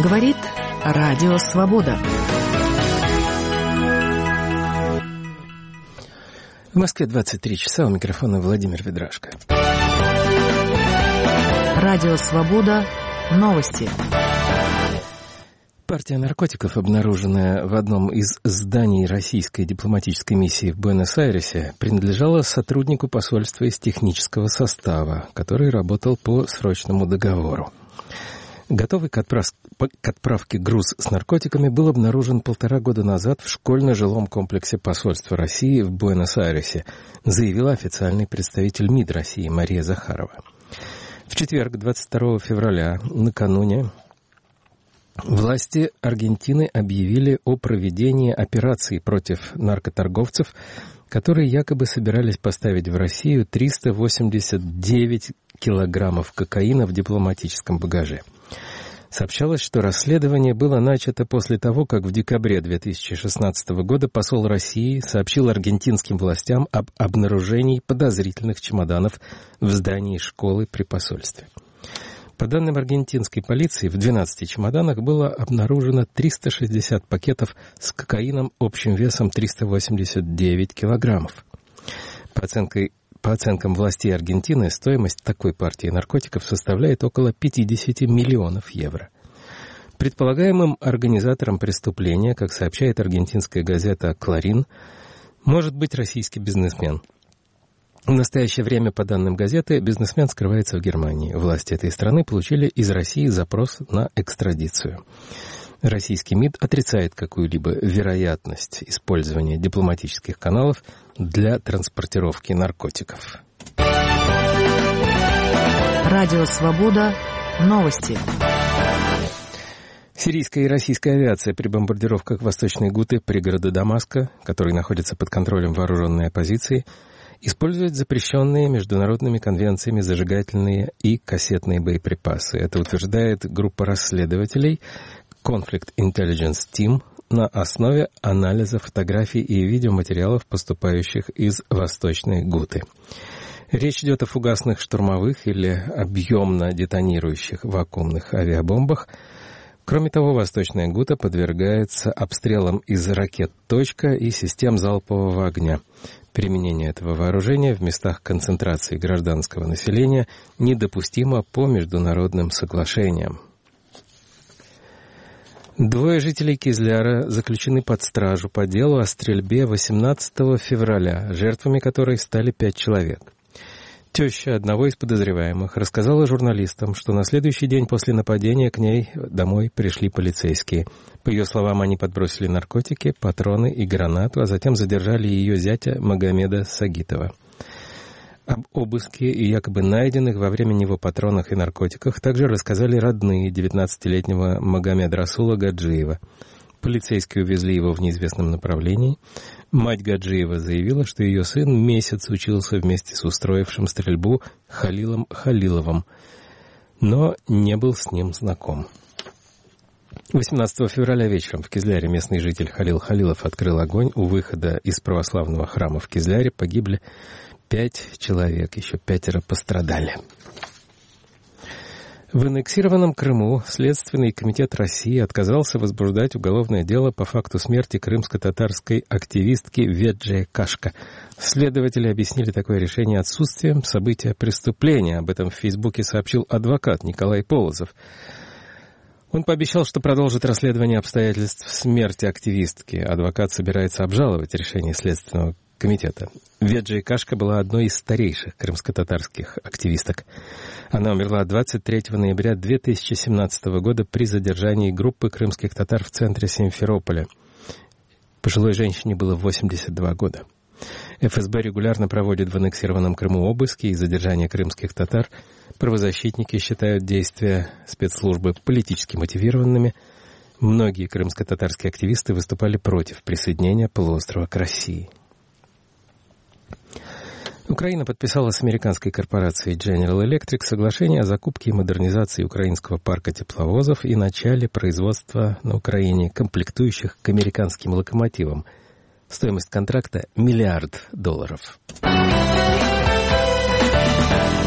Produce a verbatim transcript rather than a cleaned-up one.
Говорит Радио Свобода. В Москве двадцать три часа, у микрофона Владимир Ведрашко. Радио Свобода. Новости. Партия наркотиков, обнаруженная в одном из зданий российской дипломатической миссии в Буэнос-Айресе, принадлежала сотруднику посольства из технического состава, который работал по срочному договору. Готовый к, отправ... к отправке груз с наркотиками был обнаружен полтора года назад в школьно-жилом комплексе посольства России в Буэнос-Айресе, заявила официальный представитель МИД России Мария Захарова. В четверг, двадцать второго февраля, накануне, власти Аргентины объявили о проведении операции против наркоторговцев, которые якобы собирались поставить в Россию триста восемьдесят девять килограммов кокаина в дипломатическом багаже. Сообщалось, что расследование было начато после того, как в декабре две тысячи шестнадцатого года посол России сообщил аргентинским властям об обнаружении подозрительных чемоданов в здании школы при посольстве. По данным аргентинской полиции, в двенадцати чемоданах было обнаружено триста шестьдесят пакетов с кокаином общим весом триста восемьдесят девять килограммов. По оценкой По оценкам властей Аргентины, стоимость такой партии наркотиков составляет около пятьдесят миллионов евро. Предполагаемым организатором преступления, как сообщает аргентинская газета «Кларин», может быть российский бизнесмен. В настоящее время, по данным газеты, бизнесмен скрывается в Германии. Власти этой страны получили из России запрос на экстрадицию. Российский МИД отрицает какую-либо вероятность использования дипломатических каналов для транспортировки наркотиков. Радио Свобода. Новости. Сирийская и российская авиация при бомбардировках Восточной Гуты, пригорода Дамаска, который находится под контролем вооруженной оппозиции, используют запрещенные международными конвенциями зажигательные и кассетные боеприпасы. Это утверждает группа расследователей Conflict Intelligence Team на основе анализа фотографий и видеоматериалов, поступающих из Восточной Гуты. Речь идет о фугасных штурмовых или объемно детонирующих вакуумных авиабомбах. Кроме того, Восточная Гута подвергается обстрелам из ракет «Точка» и систем залпового огня. Применение этого вооружения в местах концентрации гражданского населения недопустимо по международным соглашениям. Двое жителей Кизляра заключены под стражу по делу о стрельбе восемнадцатого февраля, жертвами которой стали пять человек. Теща одного из подозреваемых рассказала журналистам, что на следующий день после нападения к ней домой пришли полицейские. По ее словам, они подбросили наркотики, патроны и гранату, а затем задержали ее зятя Магомеда Сагитова. Об обыске и якобы найденных во время него патронах и наркотиках также рассказали родные девятнадцатилетнего Магомеда Расула Гаджиева. Полицейские увезли его в неизвестном направлении. Мать Гаджиева заявила, что ее сын месяц учился вместе с устроившим стрельбу Халилом Халиловым, но не был с ним знаком. восемнадцатого февраля вечером в Кизляре местный житель Халил Халилов открыл огонь. У выхода из православного храма в Кизляре погибли пять человек, еще пятеро пострадали. В аннексированном Крыму Следственный комитет России отказался возбуждать уголовное дело по факту смерти крымско-татарской активистки Веджи Кашка. Следователи объяснили такое решение отсутствием события преступления. Об этом в Фейсбуке сообщил адвокат Николай Полозов. Он пообещал, что продолжит расследование обстоятельств смерти активистки. Адвокат собирается обжаловать решение Следственного комитета. Веджи Кашка была одной из старейших крымско-татарских активисток. Она умерла двадцать третьего ноября две тысячи семнадцатого года при задержании группы крымских татар в центре Симферополя. Пожилой женщине было восемьдесят два года. эф эс бэ регулярно проводит в аннексированном Крыму обыски и задержания крымских татар. Правозащитники считают действия спецслужбы политически мотивированными. Многие крымско-татарские активисты выступали против присоединения полуострова к России. Украина подписала с американской корпорацией General Electric соглашение о закупке и модернизации украинского парка тепловозов и начале производства на Украине комплектующих к американским локомотивам. Стоимость контракта – миллиард долларов.